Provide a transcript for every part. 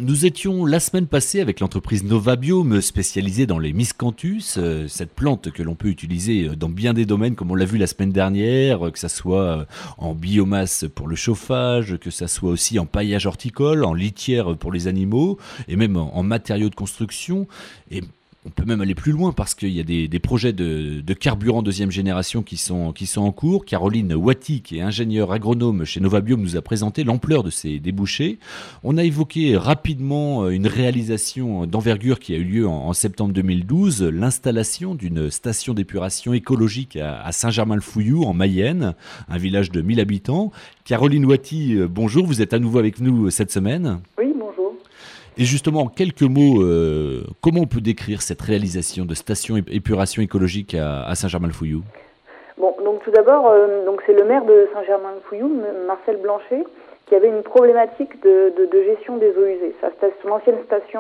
Nous étions la semaine passée avec l'entreprise Novabiome spécialisée dans les miscanthus, cette plante que l'on peut utiliser dans bien des domaines comme on l'a vu la semaine dernière, que ça soit en biomasse pour le chauffage, que ça soit aussi en paillage horticole, en litière pour les animaux et même en matériaux de construction. Et on peut même aller plus loin parce qu'il y a des projets de carburant deuxième génération qui sont en cours. Caroline Watty, qui est ingénieure agronome chez Novabiome, nous a présenté l'ampleur de ces débouchés. On a évoqué rapidement une réalisation d'envergure qui a eu lieu en septembre 2012, l'installation d'une station d'épuration écologique à Saint-Germain-le-Fouilloux, en Mayenne, un village de 1000 habitants. Caroline Watty, bonjour, vous êtes à nouveau avec nous cette semaine. Oui, bonjour. Et justement, en quelques mots, comment on peut décrire cette réalisation de station épuration écologique à Saint-Germain-le-Fouilloux ? Bon, donc tout d'abord, c'est le maire de Saint-Germain-le-Fouilloux, Marcel Blanchet, qui avait une problématique de gestion des eaux usées. Son ancienne station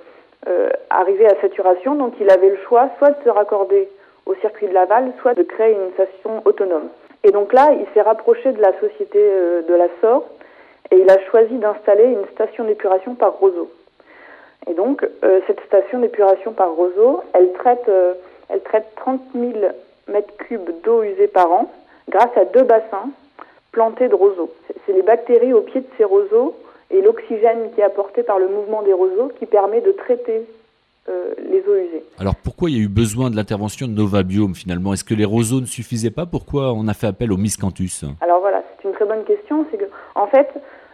arrivait à saturation, donc il avait le choix soit de se raccorder au circuit de Laval, soit de créer une station autonome. Et donc là, il s'est rapproché de la société de la SOR et il a choisi d'installer une station d'épuration par roseau. Et donc, cette station d'épuration par roseau, elle traite 30 000 mètres cubes d'eau usée par an grâce à 2 bassins plantés de roseaux. C'est les bactéries au pied de ces roseaux et l'oxygène qui est apporté par le mouvement des roseaux qui permet de traiter les eaux usées. Alors pourquoi il y a eu besoin de l'intervention de Novabiome finalement ? Est-ce que les roseaux ne suffisaient pas ? Pourquoi on a fait appel aux miscanthus ? Alors voilà, c'est une très bonne question. C'est que, en fait,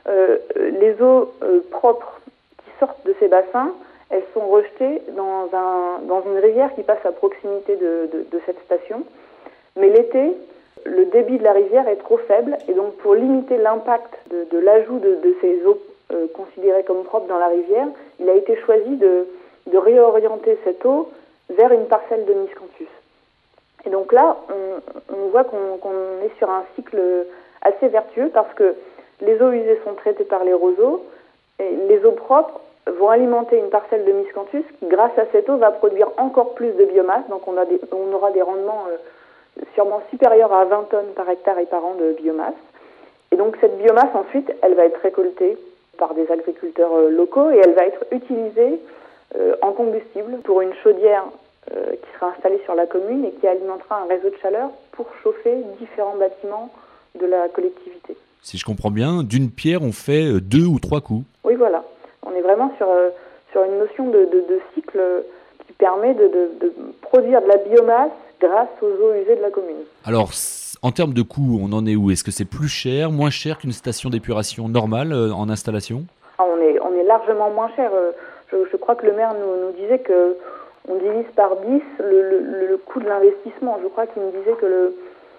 les eaux propres sortent de ces bassins, elles sont rejetées dans une rivière qui passe à proximité de cette station. Mais l'été, le débit de la rivière est trop faible et donc pour limiter l'impact de l'ajout de ces eaux considérées comme propres dans la rivière, il a été choisi de réorienter cette eau vers une parcelle de miscanthus. Et donc là, on voit qu'on est sur un cycle assez vertueux parce que les eaux usées sont traitées par les roseaux et les eaux propres vont alimenter une parcelle de miscanthus qui, grâce à cette eau, va produire encore plus de biomasse. Donc on aura des rendements sûrement supérieurs à 20 tonnes par hectare et par an de biomasse. Et donc cette biomasse, ensuite, elle va être récoltée par des agriculteurs locaux et elle va être utilisée en combustible pour une chaudière qui sera installée sur la commune et qui alimentera un réseau de chaleur pour chauffer différents bâtiments de la collectivité. Si je comprends bien, d'une pierre, on fait 2 ou 3 coups. Oui, voilà. On est vraiment sur une notion de cycle qui permet de produire de la biomasse grâce aux eaux usées de la commune. Alors, en termes de coût, on en est où ? Est-ce que c'est plus cher, moins cher qu'une station d'épuration normale en installation ? On est largement moins cher. Je crois que le maire nous disait qu'on divise par 10 le coût de l'investissement. Je crois qu'il me disait que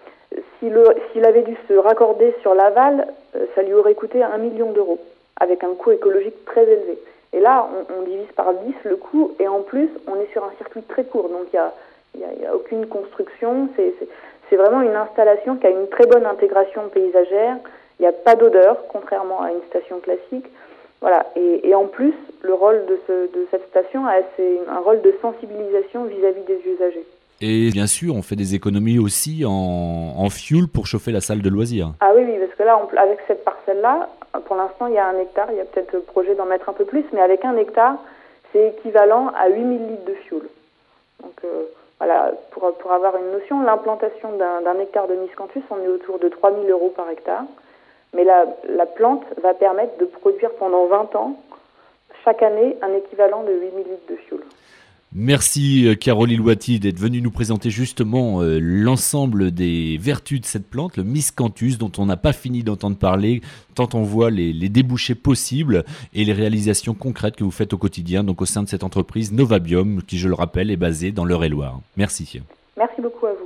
s'il avait dû se raccorder sur Laval, ça lui aurait coûté 1 million d'euros, avec un coût écologique très élevé. Et là, on divise par 10 le coût, et en plus, on est sur un circuit très court, donc il y a aucune construction. C'est vraiment une installation qui a une très bonne intégration paysagère. Il n'y a pas d'odeur, contrairement à une station classique. Voilà. Et en plus, le rôle de cette station, c'est un rôle de sensibilisation vis-à-vis des usagers. Et bien sûr, on fait des économies aussi en fuel pour chauffer la salle de loisirs. Ah oui, parce que là, avec cette parcelle-là, pour l'instant, il y a 1 hectare. Il y a peut-être le projet d'en mettre un peu plus, mais avec 1 hectare, c'est équivalent à 8000 litres de fuel. Donc voilà, pour avoir une notion, l'implantation d'un hectare de miscanthus, on est autour de 3000 euros par hectare. Mais la plante va permettre de produire pendant 20 ans, chaque année, un équivalent de 8000 litres de fuel. Merci Caroline Watty d'être venue nous présenter justement l'ensemble des vertus de cette plante, le miscanthus, dont on n'a pas fini d'entendre parler, tant on voit les débouchés possibles et les réalisations concrètes que vous faites au quotidien, donc au sein de cette entreprise Novabiome, qui, je le rappelle, est basée dans l'Eure-et-Loir. Merci. Merci beaucoup à vous.